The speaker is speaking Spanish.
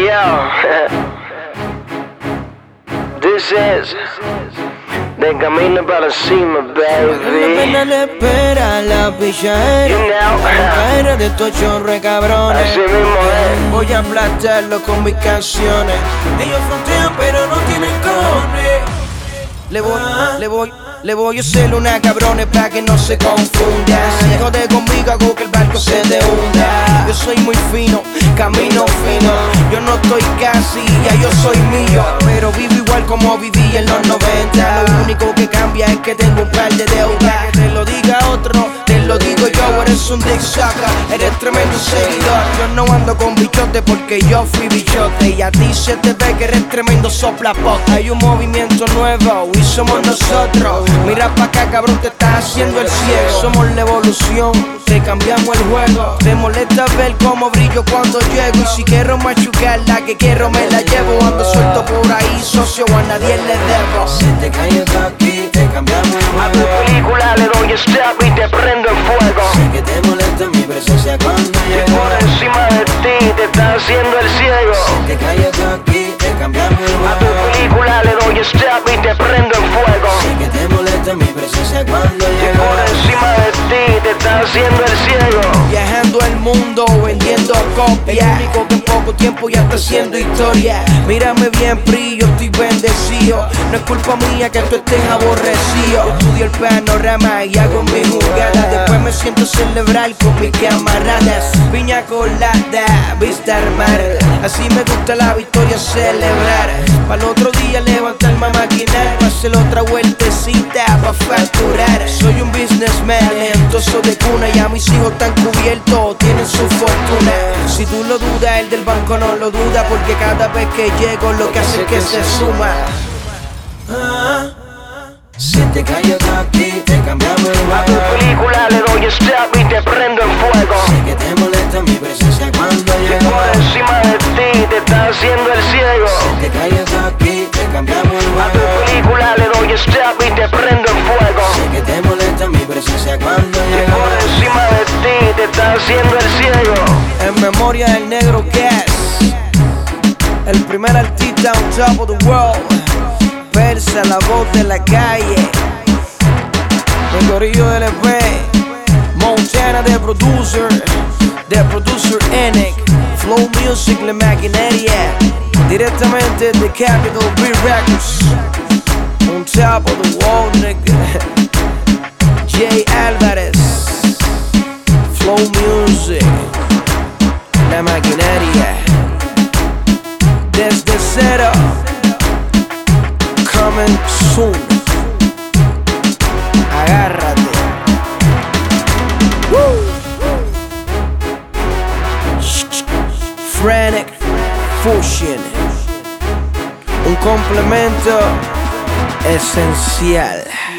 Yo, this is de camino para la cima, baby. La pena le espera la pichadera. You know, Era de estos chorre cabrones. así mismo es. Voy a aplastarlo con mis canciones. Ellos frontean pero no tienen cojones. Le voy a hacer una cabrones pa' que no se confunda. Si jode conmigo hago que el barco se te hunda. Yo soy muy fino, camino fino. Yo no estoy casi, ya yo soy mío. Pero vivo igual como viví en los 90. Lo único que cambia es que tengo un par de deudas. Que te lo diga otro, te lo digo yo. Eres un dick sucker, eres tremendo seguidor. Yo no ando con bichote porque yo fui bichote. Y a ti se te ve que eres tremendo soplapote. Hay un movimiento nuevo y somos nosotros. Mira pa' acá, cabrón, te estás haciendo el ciego. Somos la evolución, te cambiamos el juego. Te molesta ver cómo brillo cuando llego. Y si quiero machucar la que quiero me la llevo. Ando suelto por ahí, socio, a nadie le debo. Se te cayó todo aquí, te cambiamos el A tu juego. película le doy stop y te prendo en fuego. Sé que te molesta mi presencia cuando Que llego. por encima de ti te está haciendo el ciego. Se te cayó todo aquí, te cambiamos el A tu juego. película le doy stop y te prendo en fuego. Sé que te molesta mi presencia cuando Que llego. por encima de ti te está haciendo el ciego. Viajando el mundo, vendiendo copias. El único que en poco tiempo ya está haciendo historia. Mírame bien, Pri, yo estoy bendecido. No es culpa mía que tú estés aborrecido. Yo estudio el panorama y hago mi jugada. Después me siento a celebrar con mis camaradas. Piña colada, vista al mar. Así me gusta la victoria celebrar. Para el otro día levantarme a maquinar. Pa' hacer otra vueltecita pa' facturar. Soy un businessman, talentoso de cuna. Y a mis hijos están cubiertos, tienen su fortuna. Si tú lo dudas, el del banco no lo duda. Porque cada vez que llego lo que hace es que se suma. Se te cayó todo aquí, te cambiamos el A tu juego. película le doy stop y te prendo en fuego. Sé que te molesta mi presencia cuando Que llego. por encima de ti te está haciendo el ciego. Se te cayó todo aquí, te cambiamos el A tu juego. película le doy stop y te prendo en fuego. Sé que te molesta mi presencia cuando Que llego. por encima de ti te está haciendo el ciego. En memoria del negro Cass, el primer artista on top of the world. Versa la voz de la calle. El gorillo del EP, Montana de producer Enek, Flow Music, la maquinaria, directamente de Capital B Records. On top of the world, nigga. Jay Alvarez, Flow Music, la maquinaria. Desde cero, coming soon. Agárrate. Frantic Fusion, un complemento esencial.